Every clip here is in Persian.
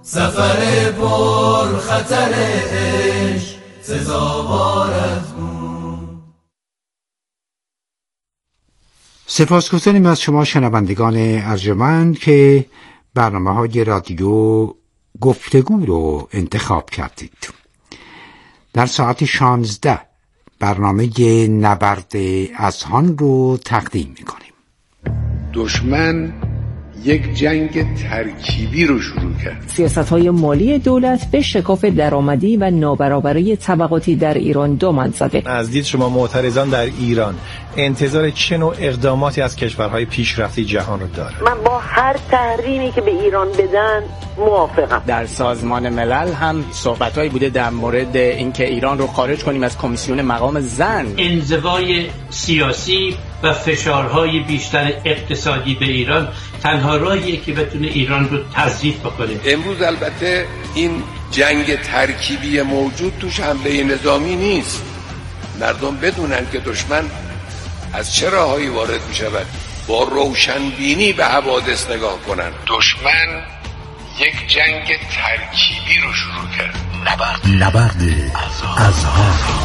سفر پر خطر عشق سزاوارت بود. سپاسگزاریم از شما شنوندگان ارجمند که برنامه‌های رادیو گفتگو رو انتخاب کردید. در ساعت 16 برنامه نبرد اذهان رو تقدیم می‌کنیم. دشمن یک جنگ ترکیبی رو شروع کرد. سیاست‌های مالی دولت به شکاف درآمدی و نابرابری طبقاتی در ایران دامن زده. از دید شما معترضان در ایران انتظار چه نوع اقداماتی از کشورهای پیشرفته جهان رو داره؟ من با هر تحریمی که به ایران بدن موافقم. در سازمان ملل هم صحبت‌هایی بوده در مورد اینکه ایران رو خارج کنیم از کمیسیون مقام زن. انزوای سیاسی و فشارهای بیشتر اقتصادی به ایران تنها راهیه که بتونه ایران رو تضعیف بکنه. امروز البته این جنگ ترکیبی موجود توش حمله نظامی نیست. مردم بدونن که دشمن از چه راههایی وارد می شود، با روشنبینی به حوادث نگاه کنن. دشمن یک جنگ ترکیبی رو شروع کرد. نبرد اذهان.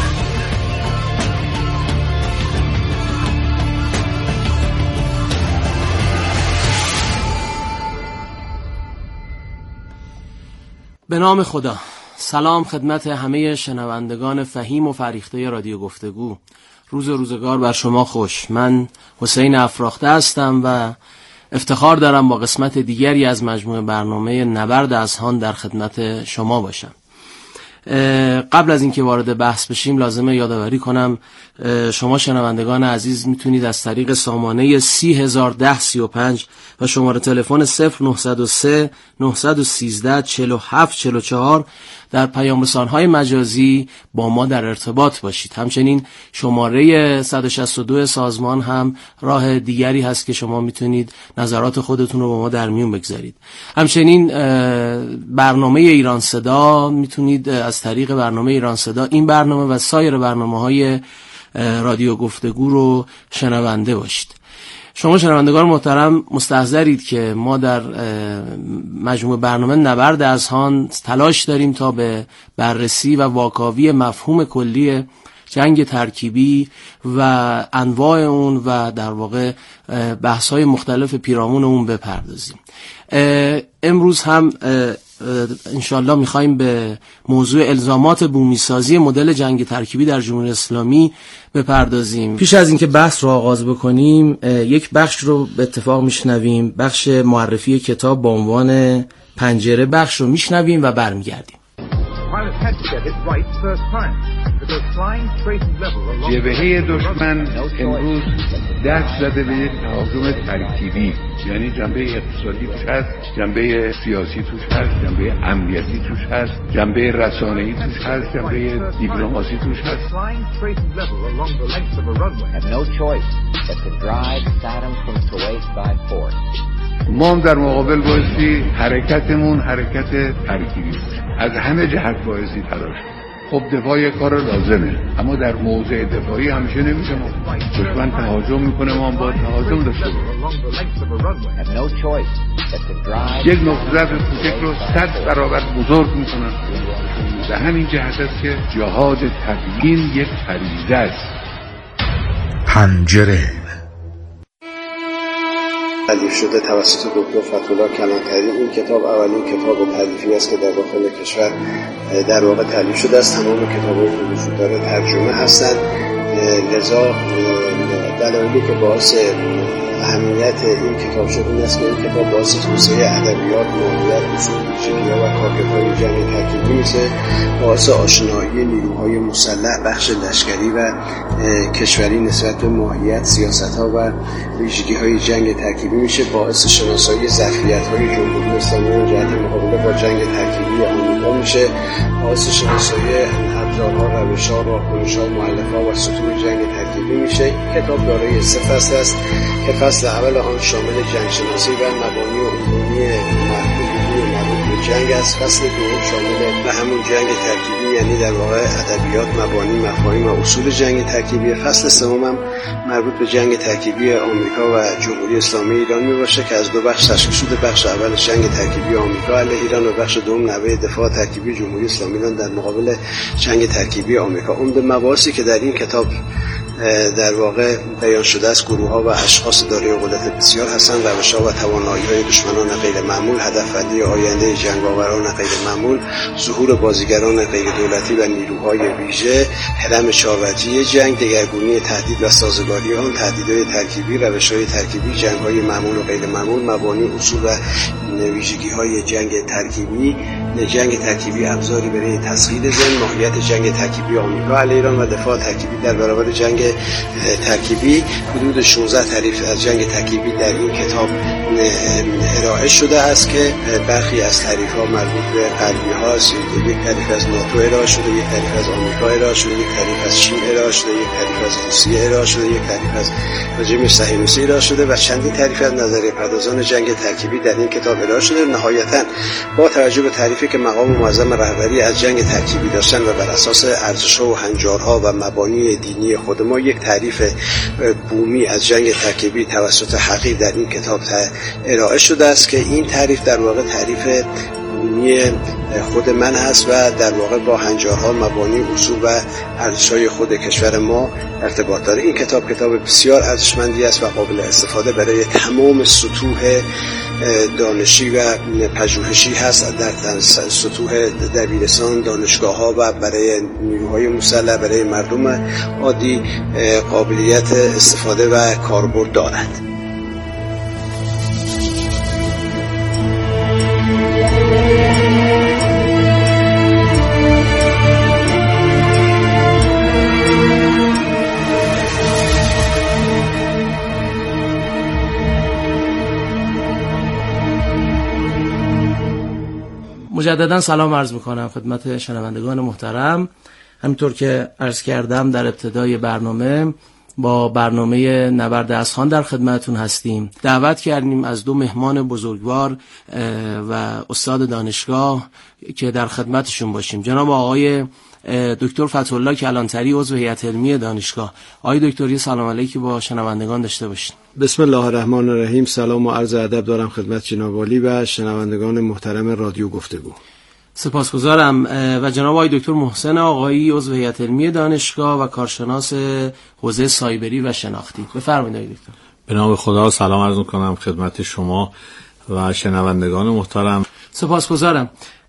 به نام خدا. سلام خدمت همه شنوندگان فهیم و فریخته رادیو گفتگو. روز روزگار بر شما خوش. من حسین افراخته هستم و افتخار دارم با قسمت دیگری از مجموعه برنامه نبرد اذهان در خدمت شما باشم. قبل از اینکه وارد بحث بشیم لازمه یادآوری کنم شما شنوندگان عزیز میتونید از طریق سامانه 301035 و شماره تلفن 0903 913 47 44 در پیام رسان‌های مجازی با ما در ارتباط باشید. همچنین شماره 162 سازمان هم راه دیگری هست که شما میتونید نظرات خودتون رو با ما در میون بگذارید. همچنین برنامه ایران صدا میتونید از طریق برنامه ایران صدا این برنامه و سایر برنامه‌های رادیو گفتگو رو شنونده باشید. شما شنوندگان محترم مستحضرید که ما در مجموع برنامه نبرد اذهان تلاش داریم تا به بررسی و واکاوی مفهوم کلی جنگ ترکیبی و انواع اون و در واقع بحث‌های مختلف پیرامون اون بپردازیم. امروز هم انشالله میخوایم به موضوع الزامات بومیسازی مدل جنگ ترکیبی در جمهوری اسلامی بپردازیم. پیش از اینکه بحث رو آغاز بکنیم یک بخش رو به اتفاق میشنویم، بخش معرفی کتاب با عنوان پنجره. بخش رو میشنویم و برمیگردیم. جبهه دشمن امروز دست زده به یک تهاجم ترکیبی، یعنی جنبه اقتصادی توش هست، جنبه سیاسی توش هست، جنبه امنیتی توش هست، جنبه رسانه‌ای توش هست، جنبه دیپلماسی توش هست. ما هم در مقابل بایستی حرکتمون حرکت ترکیبی باشه، از همه جهت بایستی تلاش. خب دفاع یک کار لازمه، اما در موضع دفاعی همیشه نمیشه. دشمن تهاجم میکنه، ما هم با تهاجم داشته باشیم. یک نقطه ضعف کوچک رو 100 برابر بزرگ میکنن. به همین جهت است که جهاد تبیین یک فریضه است. پنجره تألیف شده توسط دکتر فتح‌الله کلانتری. این کتاب اولین کتاب تألیفی است که در داخل کشور در واقع تألیف شده است. تمام کتاب‌هایی که وجود داره ترجمه هستند. لذا دلایلی که باعث اهمیت این کتاب شد این است که این کتاب باعث توسعه ادبیات، ماهیت، اصول، ویژگی‌ها و کارکردهای جنگ ترکیبی میشه، باعث آشنایی نیروهای مسلح بخش لشکری و کشوری نسبت به ماهیت، سیاست‌ها و ویژگی‌های جنگ ترکیبی میشه، باعث شناسایی ظرفیت‌های جمهوری اسلامی در جهت مقابله با جنگ ترکیبی آمریکا میشه، باعث شناسایی ابزارها، روش‌ها، راهکنش‌ها، مؤلفه‌ها و سطوح جنگ ترکیبی میشه. کتاب دارای 3 فصل است که فصل اول آن شامل جنگ شناسی و مبانی و علومی مربوط به جنگ است. فصل دوم شامل به همون جنگ ترکیبی، یعنی در واقع ادبیات، مبانی، مفاهیم و اصول جنگ ترکیبی. فصل سوم هم مربوط به جنگ ترکیبی آمریکا و جمهوری اسلامی ایران میباشه که از دو بخش تشکیل شده. بخش اول جنگ ترکیبی آمریکا علیه ایران و بخش دوم نوع دفاع ترکیبی جمهوری اسلامی ایران در مقابل جنگ ترکیبی آمریکا. عمده مباحثی که در این کتاب در واقع بیان شده است گروه‌ها و اشخاص دارای قدرت بسیار هستند، روش‌ها و توانایی‌های دشمنان غیر معمول، هدف‌بندی آینده جنگاوران غیر معمول، ظهور بازیگران غیر دولتی و نیروهای ویژه، هرم چاروجهی جنگ، دگرگونی تهدید و سازگاری آن، تهدیدهای ترکیبی، روش‌های ترکیبی، جنگ‌های معمول و غیر معمول، مبانی، اصول و ویژگی‌های جنگ ترکیبی، جنگ ترکیبی ابزاری برای تسخیر ذهن، ماهیت جنگ ترکیبی آمریکا علیه ایران و دفاع ترکیبی در برابر جنگ ترکیبی. حدود 16 تعریف از جنگ ترکیبی در این کتاب ارائه شده است که برخی از تعریف‌ها مربوط به غربی هاست. یک تعریف از ناتو ارائه شده، یک تعریف از آمریکا ارائه شده، یک تعریف از چین ارائه شده، یک تعریف از روسیه ارائه شده، یک تعریف از رژیم صهیونیستی ارائه شده و چندین تعریف از نظریه پردازان جنگ ترکیبی در این کتاب ارائه شده. نهایتاً با توجه به تعریفی که مقام معظم رهبری از جنگ ترکیبی داشتن و بر اساس ارزش‌ها و هنجارها و مبانی دینی خود ما، یک تعریف بومی از جنگ ترکیبی توسط حقیر در این کتاب ارائه شده است که این تعریف در واقع تعریف بومی خود من هست و در واقع با هنجارها، مبانی، اصول و ارزش‌های خود کشور ما ارتباط داره. این کتاب بسیار ارزشمندی است و قابل استفاده برای تمام سطوح دانشی و پژوهشی هست، در سطوح دبیرستان، دانشگاه‌ها و برای نیروهای مسلح، برای مردم عادی قابلیت استفاده و کاربرد دارد. مجددا سلام عرض میکنم خدمت شنوندگان محترم. همینطور که عرض کردم در ابتدای برنامه، با برنامه نبرد اذهان در خدمتون هستیم. دعوت کردیم از دو مهمان بزرگوار و استاد دانشگاه که در خدمتشون باشیم. جناب آقای دکتر فتح‌الله کلانتری، عضو هیئت علمی دانشگاه. آقای دکتر، سلام علیکی با شنوندگان داشته باشید. بسم الله الرحمن الرحیم. سلام و عرض ادب دارم خدمت جناب عالی و شنوندگان محترم رادیو گفتگو. سپاسگزارم. و جناب آقای دکتر محسن آقایی، عضو هیئت علمی دانشگاه و کارشناس حوزه سایبری و شناختی. بفرمایید آقای دکتر. به نام خدا سلام عرض می‌کنم خدمت شما و شنوندگان محترم. سپاسگزارم.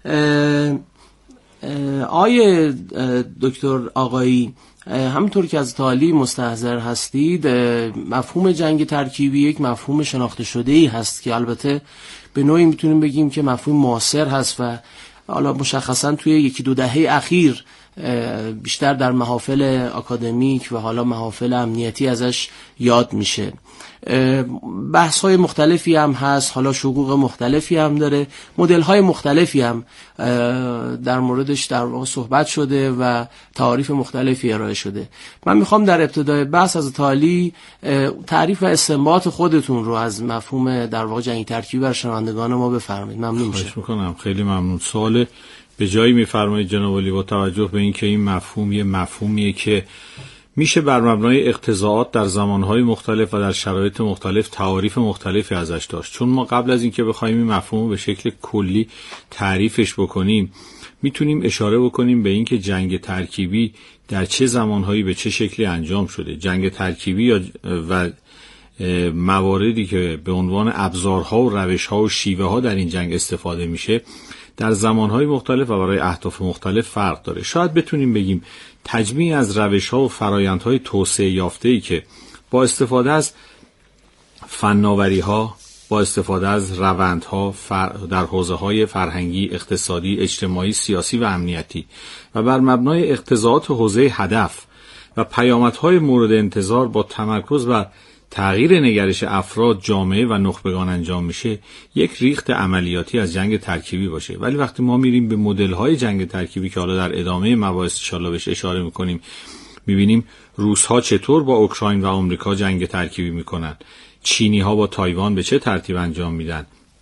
آقای دکتر آقایی، همونطور که از تالی مستحضر هستید، مفهوم جنگ ترکیبی یک مفهوم شناخته شده‌ای هست که البته به نوعی میتونیم بگیم که مفهوم معاصر هست و حالا مشخصا توی یکی دو دهه اخیر بیشتر در محافل آکادمیک و حالا محافل امنیتی ازش یاد میشه. بحث‌های مختلفی هم هست، حالا شقوق مختلفی هم داره، مدل‌های مختلفی هم در موردش در واقع صحبت شده و تعاریف مختلفی ارائه شده. من میخوام در ابتدای بحث از تالی تعریف و استنباط خودتون رو از مفهوم در واقع جنگ ترکیبی بر شنوندگان ما بفرمایید. ممنون میشم. خواهش میکنم. خیلی ممنون. سوال به جایی میفرمایید جناب عالی، با توجه به اینکه این مفهوم یه مفهومیه که میشه بر مبنای اقتضاعات در زمانهای مختلف و در شرایط مختلف تعاریف مختلفی ازش داشت. چون ما قبل از اینکه بخوایم این مفهوم به شکل کلی تعریفش بکنیم، میتونیم اشاره بکنیم به اینکه جنگ ترکیبی در چه زمانهایی به چه شکلی انجام شده. جنگ ترکیبی و مواردی که به عنوان ابزارها و روشها و شیوه ها در این جنگ استفاده میشه در زمانهای مختلف و برای اهداف مختلف فرق داره. شاید بتونیم بگیم تجمیع از روش‌ها و فرآیندهای توسعه یافته‌ای که با استفاده از فناوری‌ها، با استفاده از روندها در حوزه‌های فرهنگی، اقتصادی، اجتماعی، سیاسی و امنیتی و بر مبنای اقتضاعات حوزه هدف و پیامدهای مورد انتظار با تمرکز بر تغییر نگرش افراد، جامعه و نخبگان انجام میشه، یک ریخت عملیاتی از جنگ ترکیبی باشه. ولی وقتی ما میریم به مدل‌های جنگ ترکیبی که حالا در ادامه مباحث ان شاءالله بهش اشاره میکنیم، میبینیم روس‌ها چطور با اوکراین و آمریکا جنگ ترکیبی میکنن، چینی‌ها با تایوان به چه ترتیب انجام میدن،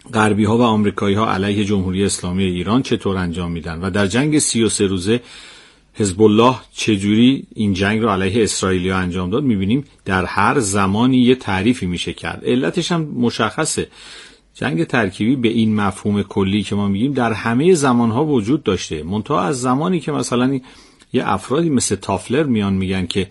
غربی ها و آمریکایی ها علیه جمهوری اسلامی ایران چطور انجام میدن و در جنگ 33 روزه حزب الله چجوری این جنگ رو علیه اسرائیلی ها انجام داد، میبینیم در هر زمانی یه تعریفی میشه کرد. علتش هم مشخصه. جنگ ترکیبی به این مفهوم کلی که ما میگیم در همه زمانها وجود داشته، منتها از زمانی که مثلا یه افرادی مثل تافلر میان میگن که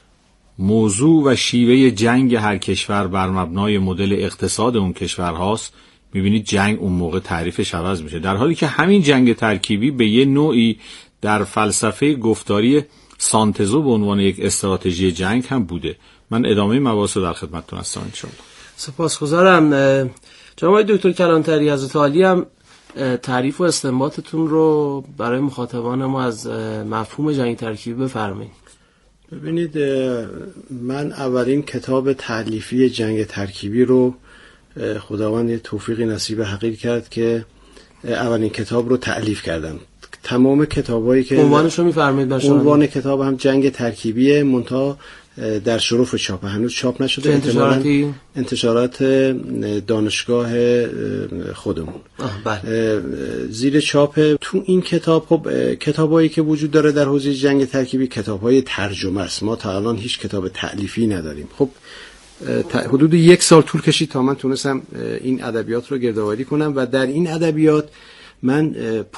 موضوع و شیوه جنگ هر کشور بر مبنای مدل اقتصاد اون کشور هاست، میبینید جنگ اون موقع تعریفش عوض میشه، در حالی که همین جنگ ترکیبی به یه نوعی در فلسفه گفتاری سانتزو به عنوان یک استراتژی جنگ هم بوده. من ادامه مباحث رو در خدمتتون هستم ان شاء الله. سپاسگزارم جناب دکتر کلانتری. حضرت عالی هم تعریف و استنباطتون رو برای مخاطبان ما از مفهوم جنگ ترکیبی بفرمایید. ببینید، من اولین کتاب تألیفی جنگ ترکیبی رو خداوند توفیقی نصیب حقیر کرد که اولین کتاب رو تألیف کردم. تمام کتابایی که عنوانش رو می‌فرمایید؟ عنوان کتاب هم جنگ ترکیبیه، منتها در شرف چاپ هنوز چاپ نشده. انتشارات دانشگاه خودمون. بله. زیر چاپ. تو این کتاب خب کتابایی که وجود داره در حوزه جنگ ترکیبی کتاب‌های ترجمه است. ما تا الان هیچ کتاب تألیفی نداریم. خب حدود 1 سال طول کشید تا من تونستم این ادبیات رو گردآوری کنم و در این ادبیات من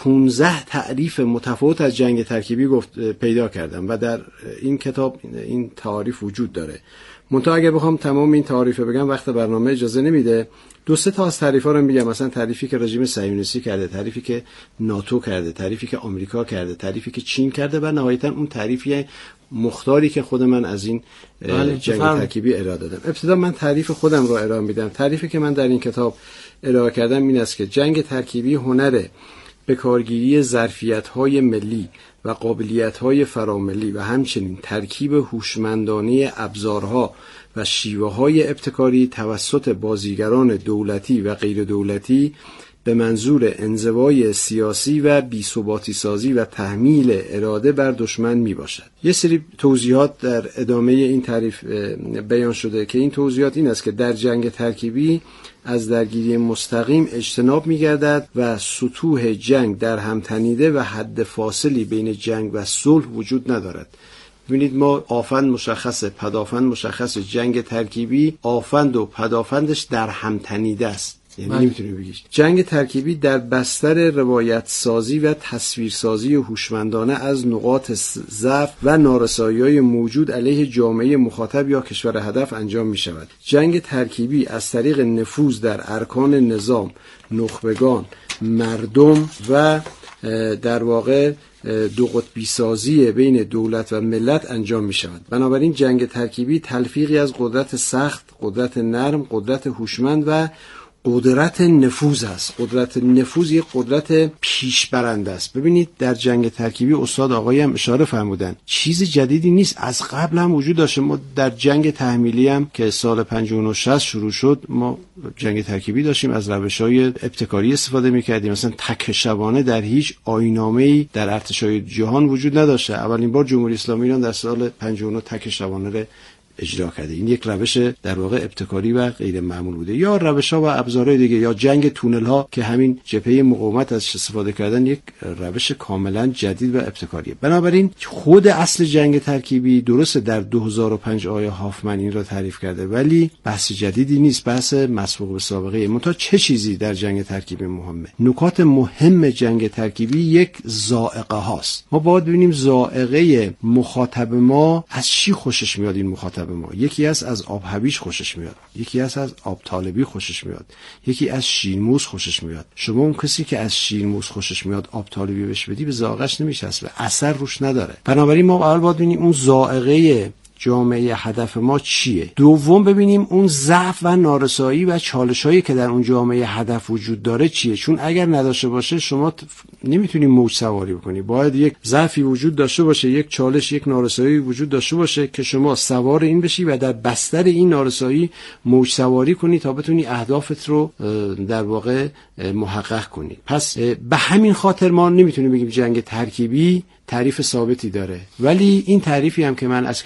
15 تعریف متفاوت از جنگ ترکیبی پیدا کردم و در این کتاب این تعاریف وجود داره. منتها اگر بخوام تمام این تعاریف بگم وقت برنامه اجازه نمیده. 2-3 تا از تعریف‌ها رو میگم. مثلا تعریفی که رژیم صهیونیستی کرده، تعریفی که ناتو کرده، تعریفی که آمریکا کرده، تعریفی که چین کرده و نهایتاً اون تعریفی مختاری که خود من از این جنگ ترکیبی ارائه دادم. ابتدا من تعریف خودم رو ارائه میدم. تعریفی که من در این کتاب ارائه کردم این است که جنگ ترکیبی هنر به کارگیری ظرفیت‌های ملی و قابلیت‌های فراملی و همچنین ترکیب هوشمندانه ابزارها و شیوه‌های ابتکاری توسط بازیگران دولتی و غیر دولتی به منظور انزوای سیاسی و بی‌ثباتی سازی و تحمیل اراده بر دشمن می باشد. یه سری توضیحات در ادامه این تعریف بیان شده که این توضیحات این است که در جنگ ترکیبی از درگیری مستقیم اجتناب می گردد و سطوح جنگ در هم تنیده و حد فاصلی بین جنگ و صلح وجود ندارد. ببینید، ما آفند مشخصه، پدافند مشخصه. جنگ ترکیبی آفند و پدافندش در هم تنیده است. یعنی نمیتونی بگیش. جنگ ترکیبی در بستر روایت سازی و تصویر سازی هوشمندانه از نقاط ضعف و نارسایی‌های موجود علیه جامعه مخاطب یا کشور هدف انجام می شود. جنگ ترکیبی از طریق نفوذ در ارکان نظام، نخبگان، مردم و در واقع دو قطبی سازی بین دولت و ملت انجام می شود. بنابراین جنگ ترکیبی تلفیقی از قدرت سخت، قدرت نرم، قدرت هوشمند و قدرت نفوذ است. قدرت نفوذ یک قدرت پیشبرنده است. ببینید، در جنگ ترکیبی استاد آقایی هم اشاره فرمودن چیز جدیدی نیست، از قبل هم وجود داشته. ما در جنگ تحمیلی هم که سال 59 شروع شد ما جنگ ترکیبی داشتیم، از روش‌های ابتکاری استفاده می‌کردیم. مثلا تک شبانه در هیچ آیین‌نامه‌ای در ارتش‌های جهان وجود نداشته. اولین بار جمهوری اسلامی ایران در سال 59 تک شبانه را اجرا کرده. این یک روش در واقع ابتکاری و غیر معمول بوده. یا روش‌ها و ابزارهای دیگه، یا جنگ تونل‌ها که همین جبهه مقاومت ازش استفاده کردن، یک روش کاملا جدید و ابتکاریه. بنابراین خود اصل جنگ ترکیبی درسته در 2005 آیه هافمن این را تعریف کرده، ولی بحث جدیدی نیست، بحث مسبوق به سابقه. منتها چه چیزی در جنگ ترکیبی مهمه؟ نکات مهم جنگ ترکیبی یک ذائقه هاست. ما باید ببینیم ذائقه مخاطب ما از چی خوشش میاد. این مخاطب ما یکی از آب هویج خوشش میاد، یکی از آب طالبی خوشش میاد، یکی از شیرموز خوشش میاد. شما اون کسی که از شیرموز خوشش میاد آب طالبی بهش بدی به ذائقه‌اش نمیچسبه، اثر روش نداره. بنابراین ما اول باید ببینیم اون ذائقه جامعه هدف ما چیه. دوم ببینیم اون ضعف و نارسایی و چالشایی که در اون جامعه هدف وجود داره چیه، چون اگر نداشته باشه شما نمیتونی موج سواری بکنی. باید یک ضعفی وجود داشته باشه، یک چالش، یک نارسایی وجود داشته باشه که شما سوار این بشی و در بستر این نارسایی موج سواری کنی تا بتونی اهدافت رو در واقع محقق کنی. پس به همین خاطر ما نمیتونیم بگیم جنگ ترکیبی تعریف ثابتی داره، ولی این تعریفی هم که من عرض کردم یک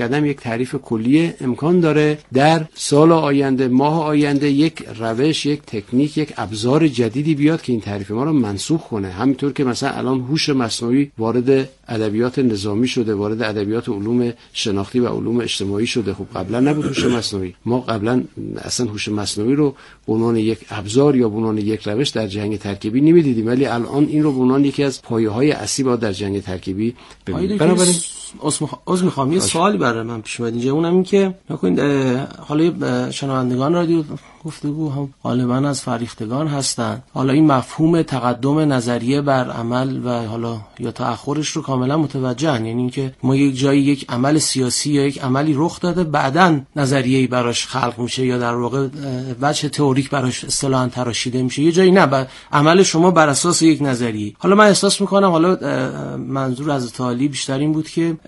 تعریف کلی امکان داره در سال آینده، ماه آینده، یک روش، یک تکنیک، یک ابزار جدیدی بیاد که این تعریف ما رو منسوخ کنه. همینطور که مثلا الان هوش مصنوعی وارد ادبیات نظامی شده، وارد ادبیات علوم شناختی و علوم اجتماعی شده. خب قبلا نبود هوش مصنوعی. ما قبلا اصلا هوش مصنوعی رو به عنوان یک ابزار یا به عنوان یک روش در جنگ ترکیبی نمیدیدیم، ولی الان این رو به عنوان یکی از پایه‌های اصلی باید در جنگ ترکیبی ببینیم. بنابراین عذر میخوام یه سوالی برای من پیش اومد اینجا، اونم این که نکنید حالا شنوندگان رادیو گفتگو هم غالبا از فریختگان هستن، حالا این مفهوم تقدم نظریه بر عمل و حالا یا تأخرش رو کاملا متوجهن. یعنی اینکه ما یک جایی یک عمل سیاسی یا یک عملی رخ داده، بعداً نظریه‌ای براش خلق میشه یا در واقع وجه تئوریک براش اصطلاحاً تراشیده میشه، یه جایی نه، عمل شما بر اساس یک نظریه. حالا من احساس میکنم حالا منظور از تعالی بیشتر این بود که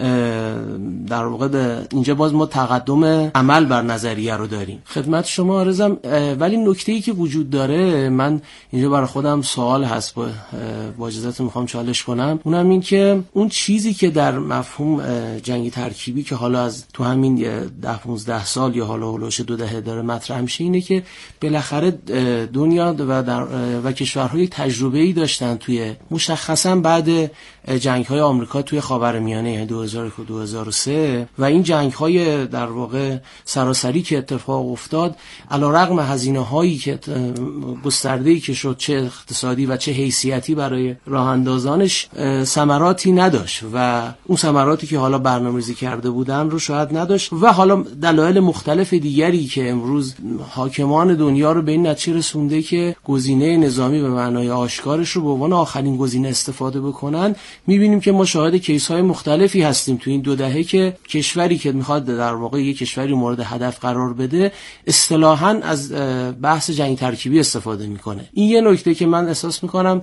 در واقع اینجا باز ما تقدم عمل بر نظریه رو داریم. خدمت شما عرضم، ولی نکته‌ای که وجود داره، من اینجا برای خودم سوال هست، با اجازهتون میخوام چالش کنم، اونم این که اون چیزی که در مفهوم جنگ ترکیبی که حالا از تو همین 10-15 سال یا حالا هولوش 2 دهه داره مطرح میشه، اینه که بالاخره دنیا و کشورهای تجربه‌ای داشتن توی مشخصا بعد جنگ‌های آمریکا توی خاورمیانه 2001 و 2003 و این جنگ‌های در واقع سراسری که اتفاق افتاد، علیرغم هزینه‌هایی که گسترده‌ای که شد، چه اقتصادی و چه حیثیتی برای راه اندازانش، ثمراتی نداشت و اون ثمراتی که حالا برنامه‌ریزی کرده بودن رو شاید نداشت و حالا دلایل مختلف دیگری که امروز حاکمان دنیا رو به این نتیجه رسونده که گزینه نظامی به معنای آشکارش رو به عنوان آخرین گزینه استفاده بکنن. می‌بینیم که ما شاهد کیس‌های مختلفی هستیم تو این 2 دهه که کشوری که می‌خواد در واقع یک کشوری مورد هدف قرار بده اصطلاحاً از بحث جنگ ترکیبی استفاده میکنه. این یه نکته که من احساس میکنم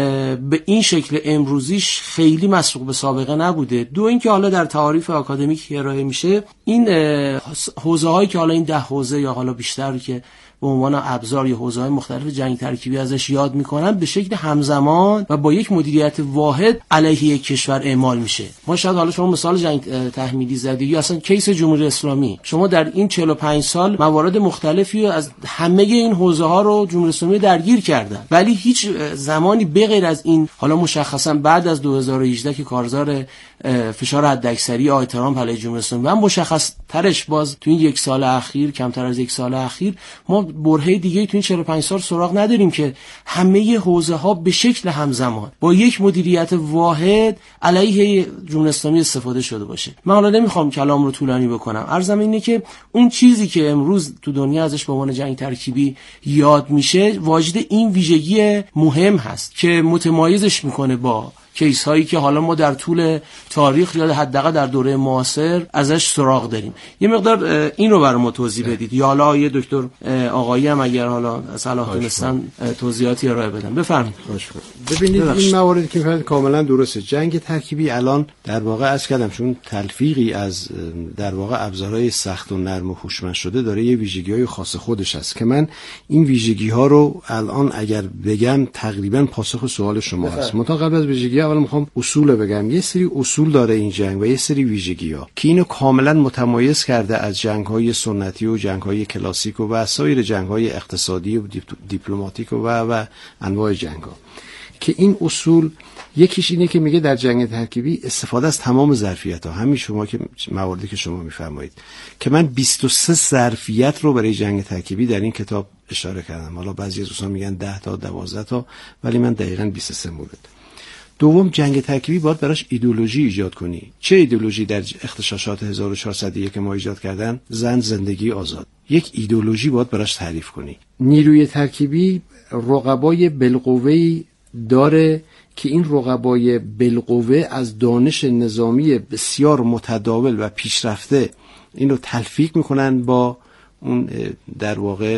به این شکل امروزیش خیلی مسبوق به سابقه نبوده. دو اینکه حالا در تعاریف آکادمیک ارائه میشه، این حوزه‌هایی که حالا این 10 حوزه یا حالا بیشتر که به عنوان ابزار یا حوزه‌های مختلف جنگ ترکیبی ازش یاد میکنن، به شکل همزمان و با یک مدیریت واحد علیه یک کشور اعمال میشه. ما شاید حالا شما مثال جنگ تحمیلی زدی یا اصلا کیس جمهوری اسلامی، شما در این 45 سال موارد مختلفی از همه این حوزه‌ها رو جمهوری اسلامی درگیر کردن، ولی هیچ زمانی به غیر از این، حالا مشخصا بعد از 2018 که کارزار فشار حداکثری آقای ترامپ علیه جمهوری اسلامی و مشخص ترش باز تو این 1 سال اخیر، کمتر از 1 سال اخیر، ما برهه دیگه تو این 45 سال سراغ نداریم که همه حوزه‌ها به شکل همزمان با یک مدیریت واحد علیه جمهوری اسلامی استفاده شده باشه. من حالا نمیخوام کلام رو طولانی بکنم، عرضم اینه که اون چیزی که امروز تو دنیا ازش به عنوان جنگ ترکیبی یاد میشه، واجد این ویژگی مهم هست که متمایزش میکنه با کیس هایی که حالا ما در طول تاریخ یا حداقل در دوره معاصر ازش سراغ داریم. یه مقدار این رو برام توضیح بدید، یا حالا یه دکتر آقایی هم اگر حالا صلاح دونستن توضیحاتی ارائه بدن. بفرمایید. ببینید این مواردی که میفرمایید کاملا درسته. جنگ ترکیبی الان در واقع از کردم چون تلفیقی از در واقع ابزارهای سخت و نرم و هوشمند شده داره، یه ویژگی‌های خاص خودش هست که من این ویژگی‌ها رو الان اگر بگم تقریبا پاسخ سوال شما هست. منتها قبل از ویژگی اول میخوام اصول بگم. یه سری اصول داره این جنگ و یه سری ویژگی‌ها که اینو کاملا متمایز کرده از جنگ‌های سنتی و جنگ‌های کلاسیک و سایر جنگ‌های اقتصادی و دیپلماتیک و انواع جنگ‌ها. که این اصول یکیش اینه که میگه در جنگ ترکیبی استفاده از تمام ظرفیت‌ها، همین شما که مواردی که شما میفرمایید که من 23 ظرفیت رو برای جنگ ترکیبی در این کتاب اشاره کردم. حالا بعضی از دوستان میگن 10 تا 12 تا، ولی من دقیقاً 23 مورد. دوم، جنگ ترکیبی باید براش ایدئولوژی ایجاد کنی. چه ایدئولوژی در اغتشاشات 1401 که ما ایجاد کردن؟ زن، زندگی، آزاد. یک ایدئولوژی باید براش تعریف کنی. نیروی ترکیبی رقبای بالقوه‌ای داره که این رقبای بالقوه از دانش نظامی بسیار متداول و پیشرفته این رو تلفیق میکنن با اون در واقع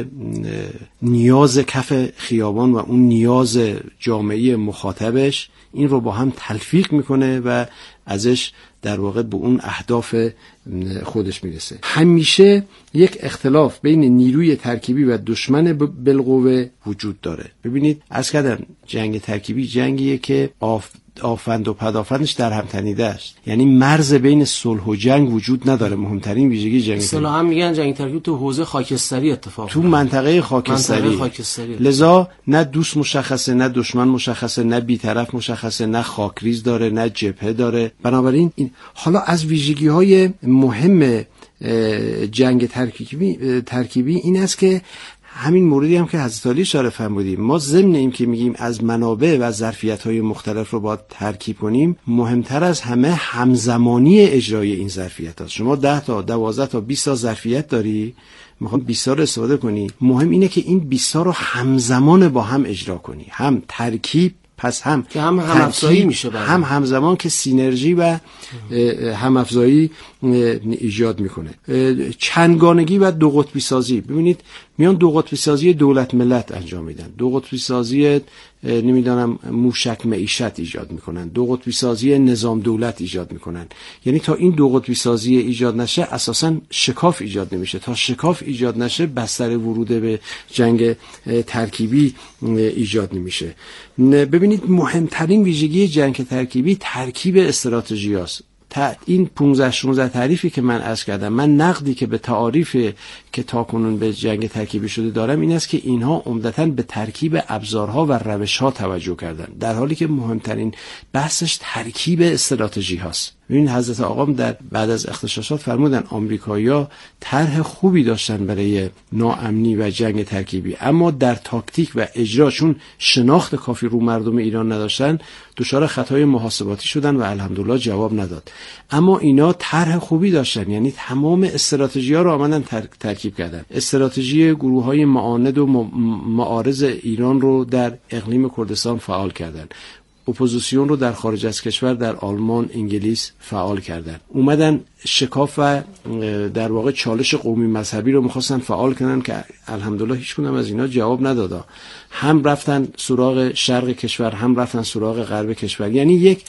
نیاز کف خیابان و اون نیاز جامعه مخاطبش، این رو با هم تلفیق میکنه و ازش در واقع به اون اهداف خودش میرسه. همیشه یک اختلاف بین نیروی ترکیبی و دشمن بالقوه وجود داره. ببینید عرض کردم جنگ ترکیبی جنگیه که آفند و پدافندش در هم تنیده است. یعنی مرز بین صلح و جنگ وجود نداره. مهمترین ویژگی جنگ اصطلاحاً میگن جنگ ترکیبی تو حوزه خاکستری اتفاق تو منطقه خاکستری. لذا نه دوست مشخصه، نه دشمن مشخصه، نه بی‌طرف مشخصه، نه خاکریز داره، نه جبهه داره. بنابراین حالا از ویژگی‌های مهم جنگ ترکیبی این است که همین موردی هم که حضرت علی اشاره فرمودیم، ما ضمن این که میگیم از منابع و ظرفیت‌های مختلف رو باید ترکیب کنیم، مهمتر از همه همزمانی اجرای این ظرفیت هست. شما 10 تا 12 تا 20 تا ظرفیت داری، میخوام 20 تا رو استفاده کنی، مهم اینه که این 20 تا رو همزمان با هم اجرا کنی، هم ترکیب پس هم که هم افزایی میشه، هم همزمان که سینرژی و هم افزایی ایجاد میکنه. چندگانگی و دو قطبی سازی. ببینید میان دو قطبی سازی دولت ملت انجام میدن، دو قطبی سازی نمیدونم موشک معیشت ایجاد میکنن، دو قطبی سازی نظام دولت ایجاد میکنن. یعنی تا این دو قطبی سازی ایجاد نشه اساسا شکاف ایجاد نمیشه. تا شکاف ایجاد نشه بستر ورود به جنگ ترکیبی ایجاد نمیشه. ببینید مهمترین ویژگی جنگ ترکیبی ترکیب استراتژی است. این 15-16 تعریفی که من عرض کردم، من نقدی که به تعاریف که تاکنون به جنگ ترکیبی شده دارم این است که اینها عمدتاً به ترکیب ابزارها و روشها توجه کردن، در حالی که مهمترین بحثش ترکیب استراتژی هاست. ببین حضرت آقا در بعد از اغتشاشات فرمودن آمریکایی‌ها طرح خوبی داشتن برای ناامنی و جنگ ترکیبی، اما در تاکتیک و اجرا چون شناخت کافی رو مردم ایران نداشتن دچار خطای محاسباتی شدن و الحمدلله جواب نداد. اما اینا طرح خوبی داشتن، یعنی تمام استراتژی‌ها رو آمدن ترکیب کردن. استراتژی گروه‌های معاند و معارض ایران رو در اقلیم کردستان فعال کردن. اپوزیسیون رو در خارج از کشور در آلمان، انگلیس فعال کردن. اومدن شکاف و در واقع چالش قومی مذهبی رو می‌خواستن فعال کنن که الحمدلله هیچ کدوم از اینا جواب نداد. هم رفتن سراغ شرق کشور، هم رفتن سراغ غرب کشور. یعنی یک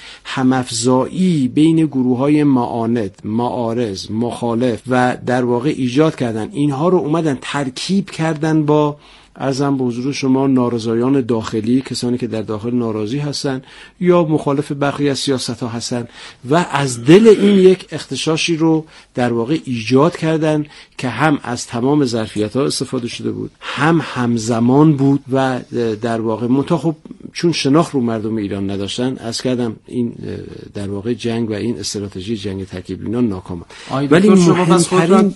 همافزایی بین گروه‌های معاند، معارض، مخالف و در واقع ایجاد کردن. اینها رو اومدن ترکیب کردن با ارزم به حضور شما نارضایان داخلی، کسانی که در داخل ناراضی هستن یا مخالف برخی از سیاست‌ها هستن و از دل این یک اغتشاشی رو در واقع ایجاد کردن که هم از تمام ظرفیت‌ها استفاده شده بود، هم همزمان بود و در واقع خب چون شناخت رو مردم ایران نداشتن، از کردم این در واقع جنگ و این استراتژی جنگ ترکیبی اینا ناکام. ولی مهمترین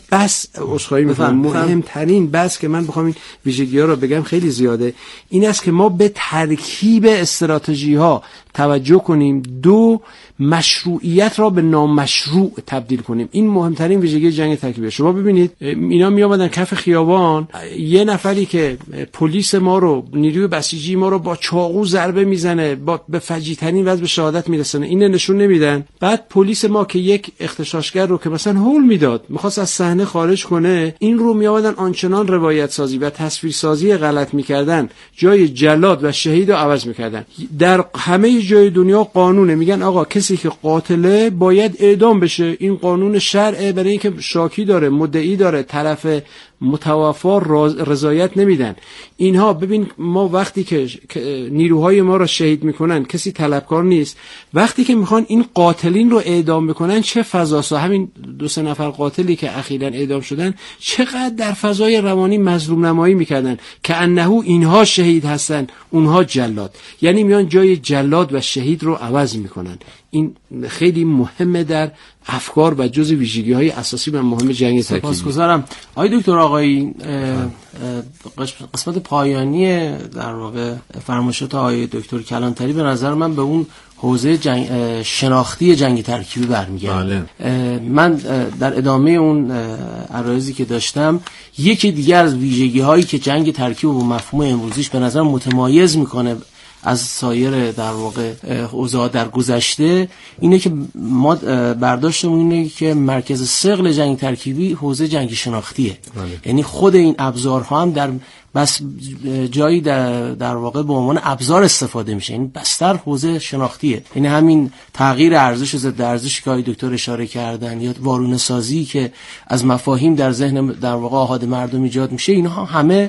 مهمترین بحث که من بخوام این ویژگی‌ها رو بگم خیلی زیاده، این است که ما به ترکیب استراتژی ها توجه کنیم، دو مشروعیت را به نامشروع تبدیل کنیم. این مهمترین ویژگی جنگ ترکیبی. شما ببینید اینا می آمدن کف خیابان، یه نفری که پلیس ما رو، نیروی بسیجی ما رو با چاقو ضربه میزنه، با به فجیع‌ترین وضع به شهادت میرسونه، اینو نشون نمیدن. بعد پلیس ما که یک اغتشاشگر رو که مثلا هول میداد، میخواست از صحنه خارج کنه، این رو می آمدن آنچنان روایت سازی و تصویر سازی غلط میکردن، جای جلاد و شهید رو عوض میکردن. در همه جای دنیا قانونه، میگن آقا کسی که قاتله باید اعدام بشه، این قانون شرعه، برای اینکه شاکی داره، مدعی داره، طرف متوفا رضایت نمیدن. اینها ببین ما وقتی که نیروهای ما را شهید میکنن کسی طلبکار نیست، وقتی که میخوان این قاتلین رو اعدام بکنن چه فضاست. همین 2-3 نفر قاتلی که اخیراً اعدام شدن چقدر در فضای روانی مظلوم نمایی میکردن که انه اینها شهید هستن اونها جلاد، یعنی میان جای جلاد و شهید رو عوض میکنن. این خیلی مهمه در افکار و جزء ویژگی‌های اساسی و مهم جنگ ترکیبی. سپاسگزارم. آقای دکتر آقایی، قسمت پایانی در واقع فرمایشات آقای دکتر کلانتری به نظر من به اون حوزه شناختی جنگ ترکیبی برمیگرده. من در ادامه اون عرایضی که داشتم، یکی دیگه از ویژگی‌هایی که جنگ ترکیبی و مفهوم امروزیش به نظر متمایز میکنه از سایر در واقع حوزه‌ها در گذشته اینه که ما برداشتمون اینه که مرکز ثقل جنگ ترکیبی حوزه جنگ شناختیه. یعنی خود این ابزارها هم در بس جایی در واقع به عنوان ابزار استفاده میشه. این بستر حوزه شناختیه، یعنی همین تغییر ارزش ضد ارزشی که آقای دکتر اشاره کردن یا وارونه سازی که از مفاهیم در ذهن در واقع آحاد مردم ایجاد میشه، اینها همه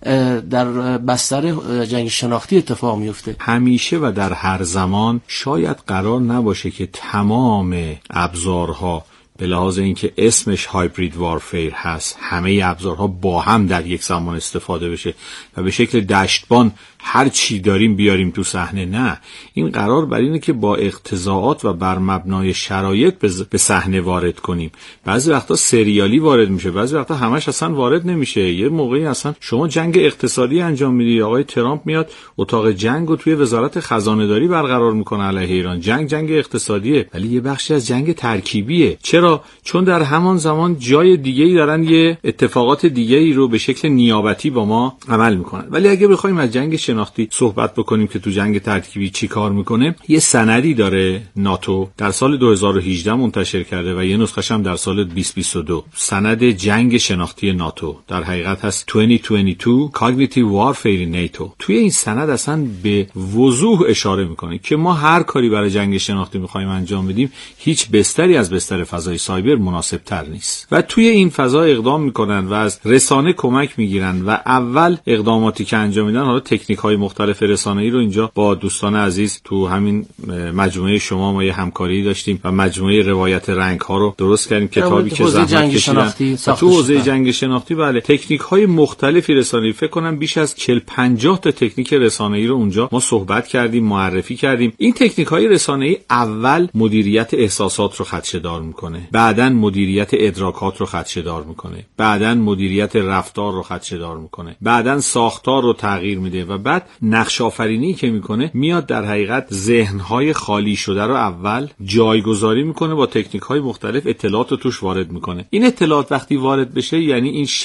در بستر جنگ شناختی اتفاق میفته. همیشه و در هر زمان شاید قرار نباشه که تمام ابزارها به لحاظ اینکه اسمش هایبرید وارفیر هست همه ابزارها با هم در یک زمان استفاده بشه و به شکل دشتبان هر چی داریم بیاریم تو صحنه. نه، این قرار بر اینه که با اقتضاعات و بر مبنای شرایط به صحنه وارد کنیم. بعضی وقتا سریالی وارد میشه، بعضی وقتا همش اصلا وارد نمیشه. یه موقعی اصلا شما جنگ اقتصادی انجام میدی، آقای ترامپ میاد اتاق جنگ رو توی وزارت خزانه داری برقرار میکنه علیه ایران. جنگ اقتصادیه، ولی یه بخشی از جنگ ترکیبیه. چرا؟ چون در همان زمان جای دیگه‌ای دارن یه اتفاقات دیگه‌ای رو به شکل نیابتی با ما عمل میکنن. ولی اگه بخوایم از جنگ شناختی صحبت بکنیم که تو جنگ ترکیبی چی کار میکنه، یه سندی داره ناتو در سال 2018 منتشر کرده و یه نسخه‌ش هم در سال 2022. سند جنگ شناختی ناتو در حقیقت هست 2022 Cognitive Warfare in NATO. توی این سند اصلا به وضوح اشاره میکنه که ما هر کاری برای جنگ شناختی میخوایم انجام بدیم، هیچ بستری از بستر فضای سایبر مناسب تر نیست و توی این فضا اقدام میکنن و از رسانه کمک میگیرن و اول اقداماتی که انجام میدن، حالا تکنیک‌های مختلف رسانه‌ای رو اینجا با دوستان عزیز تو همین مجموعه شما ما یه همکاری داشتیم و مجموعه روایت رنگ‌ها رو درست کردیم، کتابی که زحمت کشیدن تو حوزه جنگ شناختی. بله، تکنیک‌های مختلفی رسانه‌ای، فکر کنم بیش از 40-50 تا تکنیک رسانه‌ای رو اونجا ما صحبت کردیم، معرفی کردیم. این تکنیک‌های رسانه‌ای اول مدیریت احساسات رو خدشه‌دار می‌کنه، بعدن مدیریت ادراکات رو خدشه‌دار می‌کنه، بعدن مدیریت رفتار رو خدشه‌دار می‌کنه، بعدن ساختار رو تغییر میده و بعد نقش آفرینی که میکنه میاد در حقیقت ذهن‌های خالی شده رو اول جایگذاری میکنه، با تکنیک‌های مختلف اطلاعات رو توش وارد میکنه. این اطلاعات وقتی وارد بشه یعنی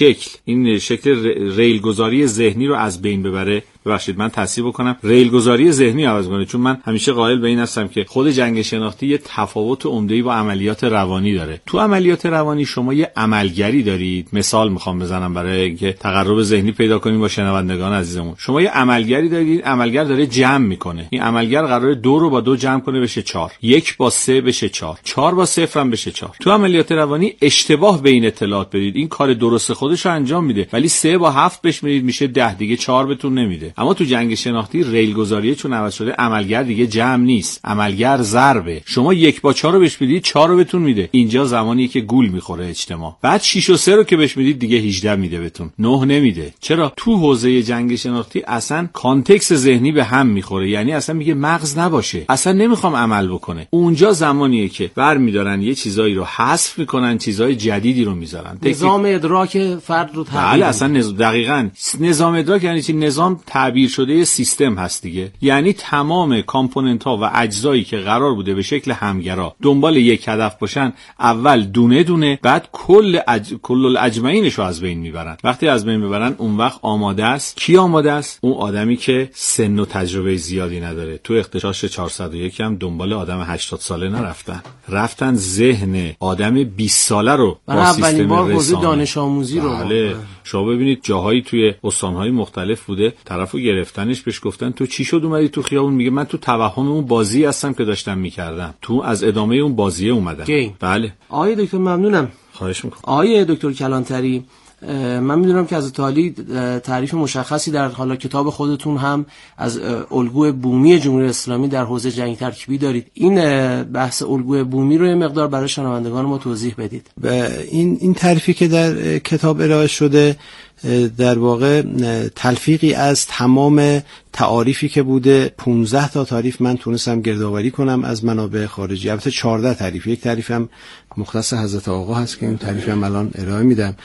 این شکل ریلگذاری ذهنی رو از بین ببره. ببخشید من تصحیح بکنم، ریلگذاری ذهنی عوض کنه، چون من همیشه قائل به این هستم که خود جنگ شناختی یه تفاوت عمده‌ای با عملیات روانی داره. تو عملیات روانی شما یه عملگری دارید، مثال میخوام بزنم برای اینکه تقرب ذهنی پیدا کنیم با شنوندگان عزیزمون. شما یه عملگری دارید، عملگر داره جمع میکنه، این عملگر قراره 2 رو با 2 جمع کنه بشه 4، 1 با 3 بشه 4، 4 با 0 هم بشه 4. تو عملیات روانی اشتباه به این اطلاعات بدید، این کار درست خودش رو انجام میده، ولی 3 با 7 بهش میدید میشه 10، دیگه 4 بهتون نمیده. اما تو جنگ شناختی ریل گذاریه چون عوض شده، عملگر دیگه جمع نیست، عملگر ضربه. شما 1 با 4 رو بهش میدید 4 رو بهتون میده، اینجا زمانیه که گول میخوره اجتماع. بعد 6 و 3 رو که بهش میدید دیگه 18 میده بهتون، 9 نمیده. چرا؟ تو حوزه جنگ شناختی اصلا کانتکست ذهنی به هم میخوره، یعنی اصلا میگه مغز نباشه، اصلا نمیخوام عمل بکنه. اونجا زمانیه که برمیدارن یه چیزایی رو حذف میکنن، چیزای جدیدی رو میذارن. نظام ادراک فرد رو تغییر. بله، اصلا دقیقاً نظام ادراک یعنی چی؟ نظام تعبیر شده سیستم هست دیگه، یعنی تمام کامپوننت ها و اجزایی که قرار بوده به شکل همگرا دنبال یک هدف باشن، اول دونه دونه، بعد کل الاجمعینش رو از بین میبرن. وقتی از بین میبرن اون وقت آماده است. کی آماده است؟ اون آدمی که سن و تجربه زیادی نداره. تو اغتشاش 401 هم دنبال آدم 80 ساله رفتن ذهن آدم 20 ساله رو با سیستم رسانه دانش آموزی رو. بله، شما ببینید جاهایی توی استانهای مختلف بوده، طرفو گرفتنش بهش گفتن تو چی شد اومدی تو خیابون؟ میگه من تو توهم اون بازی هستم که داشتم میکردم، تو از ادامه اون بازیه اومدم. بله. آقای دکتر ممنونم. خواهش میکنم. آقای دکتر کلانتری، من میدونم که از تالی تعریف مشخصی در حالا کتاب خودتون هم از الگوی بومی جمهوری اسلامی در حوزه جنگ ترکیبی دارید. این بحث الگوی بومی رو یه مقدار برای شنوندگان ما توضیح بدید. این تعریفی که در کتاب ارائه شده در واقع تلفیقی از تمام تعاریفی که بوده. 15 تا تعریف من تونستم گردآوری کنم از منابع خارجی، البته 14 تعریف، یک تعریف هم مختص حضرت آقا هست که این تعریف هم الان ارائه میدم.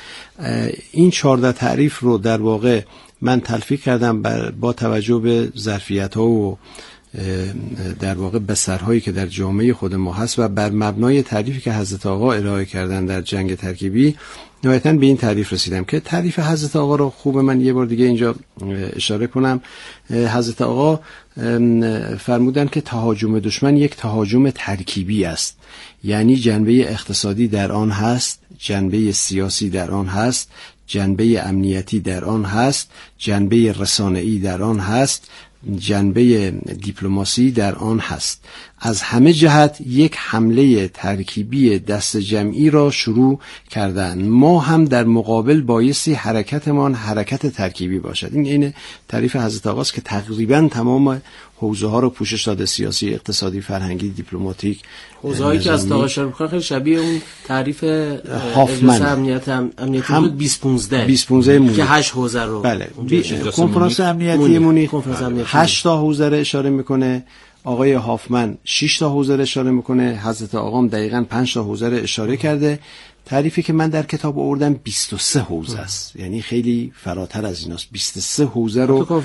این 14 تعریف رو در واقع من تلفیق کردم با توجه به ظرفیت‌ها و در واقع بسترهایی که در جامعه خود ما هست و بر مبنای تعریفی که حضرت آقا ارائه کردن در جنگ ترکیبی نهایتاً به این تعریف رسیدم که تعریف حضرت آقا رو خوب من یه بار دیگه اینجا اشاره کنم. حضرت آقا فرمودن که تهاجم دشمن یک تهاجم ترکیبی است، یعنی جنبه اقتصادی در آن هست، جنبه سیاسی در آن هست، جنبه امنیتی در آن هست، جنبه رسانه‌ای در آن هست، جنبه دیپلماسی در آن هست. از همه جهت یک حمله ترکیبی دست جمعی را شروع کردند. ما هم در مقابل بایستی حرکتمان حرکت ترکیبی باشد. این تعریف حضرت آقاست که تقریبا تمام حوزه ها رو پوشش داده: سیاسی، اقتصادی، فرهنگی، دیپلماتیک. حوزه‌ای که از آقا می‌خواد خیلی شبیه اون تعریف هافمن امنیت بود 2015 مونیخ که 8 حوزه رو بله کنفرانس امنیتی مونیخ 8 تا حوزه رو اشاره میکنه. آقای هافمن 6 تا حوزه رو اشاره میکنه. حضرت آقام دقیقاً 5 تا حوزه رو اشاره کرده. تعریفی که من در کتاب آوردم 23 حوزه است، یعنی خیلی فراتر از ایناست. 23 حوزه رو